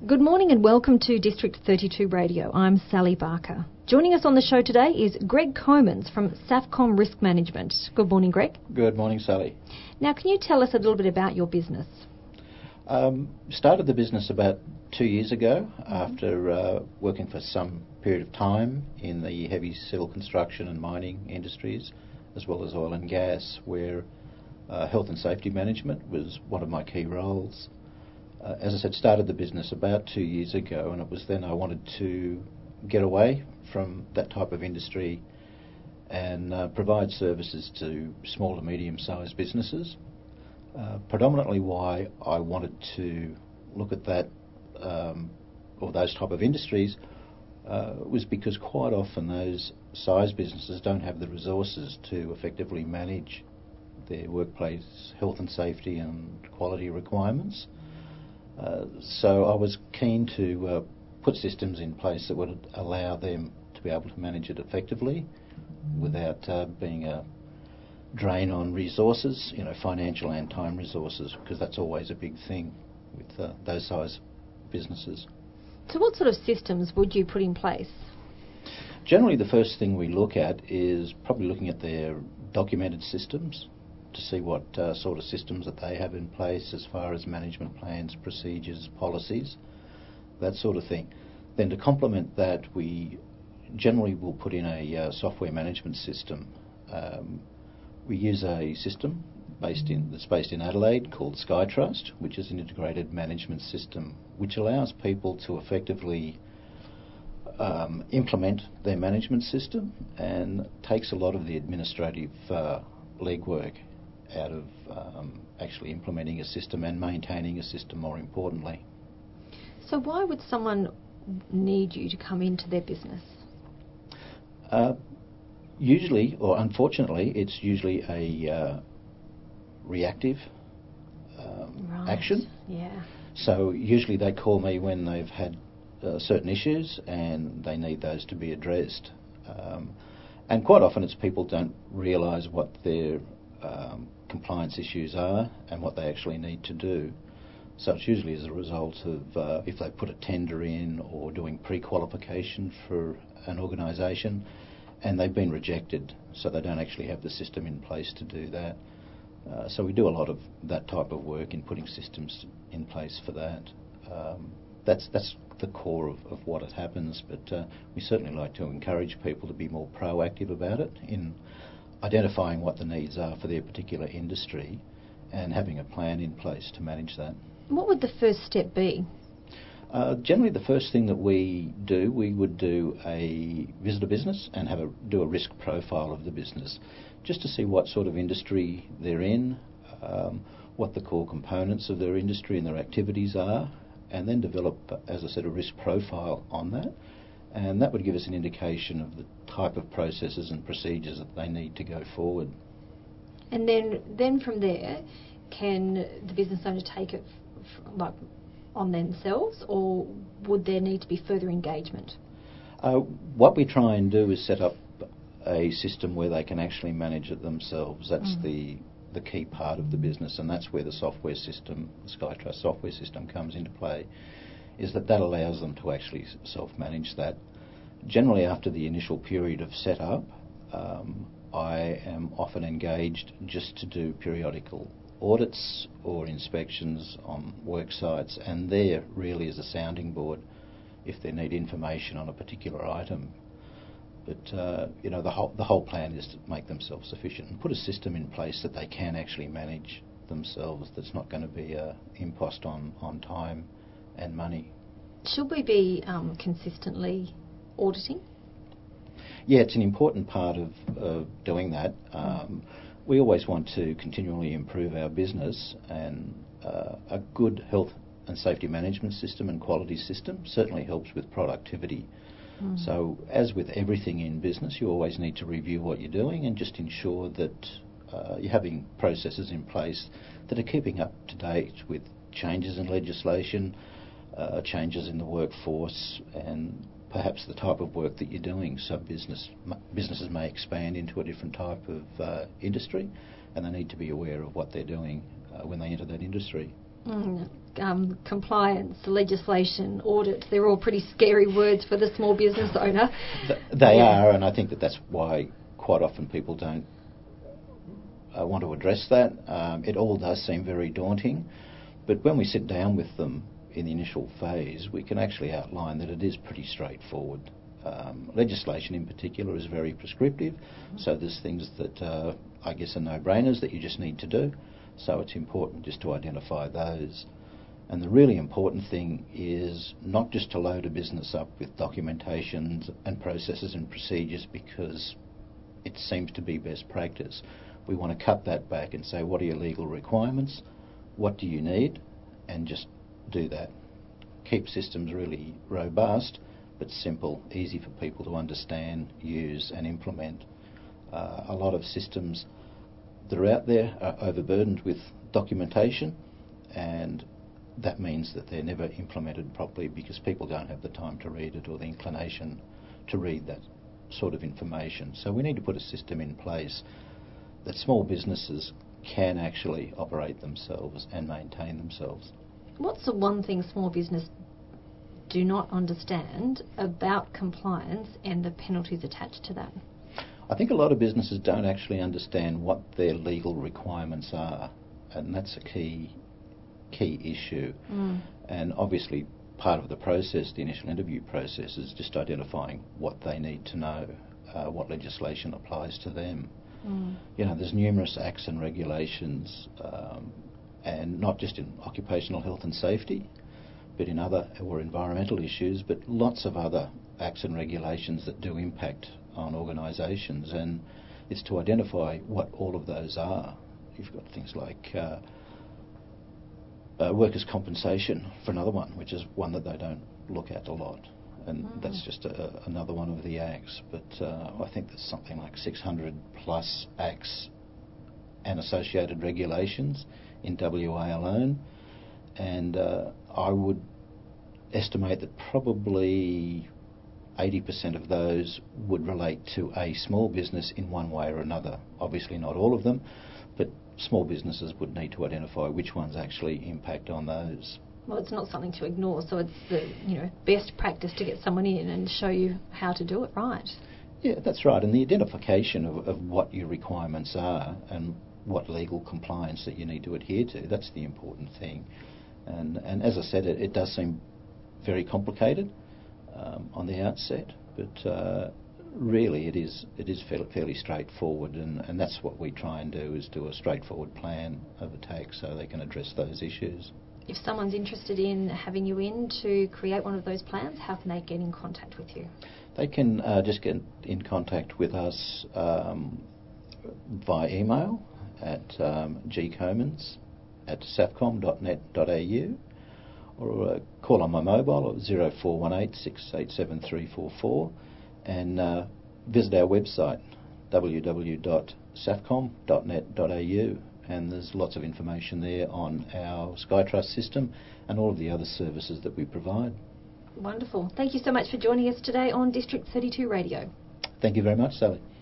Good morning and welcome to District 32 Radio. I'm Sally Barker. Joining us on the show today is Greg Comans from Safcom Risk Management. Good morning, Greg. Good morning, Sally. Now, can you tell us a little bit about your business? Started the business about 2 years ago after working for some period of time in the heavy civil construction and mining industries, as well as oil and gas, where health and safety management was one of my key roles. As I said, started the business about 2 years ago, and it was then I wanted to get away from that type of industry and provide services to small to medium-sized businesses. Predominantly why I wanted to look at that or those type of industries was because quite often those size businesses don't have the resources to effectively manage their workplace health and safety and quality requirements. So I was keen to put systems in place that would allow them to be able to manage it effectively without being a drain on resources, financial and time resources, because that's always a big thing with those size businesses. So what sort of systems would you put in place? Generally, the first thing we look at is probably looking at their documented systems to see what sort of systems that they have in place as far as management plans, procedures, policies, that sort of thing. Then to complement that, we generally will put in a software management system. We use a system that's based in Adelaide called SkyTrust, which is an integrated management system which allows people to effectively implement their management system and takes a lot of the administrative legwork out of actually implementing a system and maintaining a system, more importantly. So why would someone need you to come into their business? Usually, or unfortunately, it's usually a reactive action. Yeah. So usually they call me when they've had certain issues and they need those to be addressed. And quite often it's people don't realise what their compliance issues are and what they actually need to do. So it's usually as a result of if they put a tender in or doing pre-qualification for an organisation and they've been rejected, so they don't actually have the system in place to do that. So we do a lot of that type of work in putting systems in place for that. That's the core of what it happens, but we certainly like to encourage people to be more proactive about it in identifying what the needs are for their particular industry and having a plan in place to manage that. What would the first step be? Generally, the first thing that we would do a visit a business and do a risk profile of the business, just to see what sort of industry they're in, what the core components of their industry and their activities are, and then develop, as I said, a risk profile on that. And that would give us an indication of the type of processes and procedures that they need to go forward. And then from there, can the business owner take it on themselves, or would there need to be further engagement? What we try and do is set up a system where they can actually manage it themselves. That's the key part of the business, and that's where the software system, the SkyTrust software system, comes into play, is that allows them to actually self-manage that. Generally, after the initial period of setup, I am often engaged just to do periodical audits or inspections on work sites, and there really is a sounding board if they need information on a particular item. But the whole plan is to make them self-sufficient and put a system in place that they can actually manage themselves, that's not going to be an impost on time and money. Should we be consistently auditing? Yeah, it's an important part of doing that. We always want to continually improve our business, and a good health and safety management system and quality system certainly helps with productivity. So as with everything in business, you always need to review what you're doing and just ensure that you're having processes in place that are keeping up to date with changes in legislation, changes in the workforce, and perhaps the type of work that you're doing. So businesses may expand into a different type of industry, and they need to be aware of what they're doing when they enter that industry. Compliance, legislation, audit, they're all pretty scary words for the small business owner. They are, and I think that's why quite often people don't want to address that. It all does seem very daunting, but when we sit down with them in the initial phase, we can actually outline that it is pretty straightforward. Legislation in particular is very prescriptive, so there's things that I guess are no-brainers that you just need to do, so it's important just to identify those. And the really important thing is not just to load a business up with documentations and processes and procedures because it seems to be best practice. We want to cut that back and say, what are your legal requirements? What do you need? And just do that. Keep systems really robust, but simple, easy for people to understand, use and implement. A lot of systems that are out there are overburdened with documentation, and that means that they're never implemented properly because people don't have the time to read it or the inclination to read that sort of information. So we need to put a system in place that small businesses can actually operate themselves and maintain themselves. What's the one thing small business do not understand about compliance and the penalties attached to that? I think a lot of businesses don't actually understand what their legal requirements are, and that's a key issue. And obviously part of the process, the initial interview process, is just identifying what they need to know, what legislation applies to them. There's numerous acts and regulations, and not just in occupational health and safety, but in other or environmental issues, but lots of other acts and regulations that do impact on organisations, and it's to identify what all of those are. You've got things like workers' compensation for another one, which is one that they don't look at a lot, and that's just another one of the acts. But I think there's something like 600 plus acts and associated regulations in WA alone, and I would estimate that probably 80% of those would relate to a small business in one way or another. Obviously not all of them, but small businesses would need to identify which ones actually impact on those. Well, it's not something to ignore, so it's the best practice to get someone in and show you how to do it right. Yeah, that's right, and the identification of what your requirements are and what legal compliance that you need to adhere to, that's the important thing. And as I said, it does seem very complicated on the outset, but really it is fairly straightforward, and that's what we try and do, is do a straightforward plan of attack so they can address those issues. If someone's interested in having you in to create one of those plans, how can they get in contact with you? They can just get in contact with us via email at gcomans@safcom.net.au, or call on my mobile at 0418 687 344, and visit our website www.safcom.net.au, and there's lots of information there on our SkyTrust system and all of the other services that we provide. Wonderful. Thank you so much for joining us today on District 32 Radio. Thank you very much, Sally.